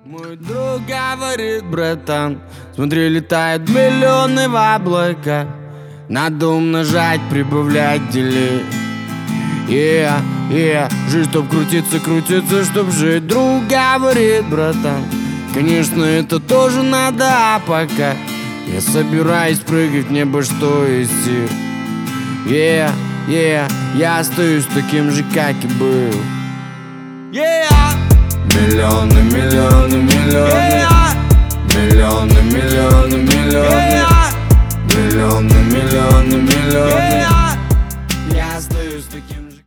Мой друг говорит: братан, смотри, летают миллионы в облака. Надо умножать, прибавлять, делить. Жизнь, чтоб крутиться, крутиться, чтоб жить. Друг говорит: братан, конечно, это тоже надо, а пока я собираюсь прыгать в небо, что есть сил. Я остаюсь таким же, как и был. Миллионы, миллионы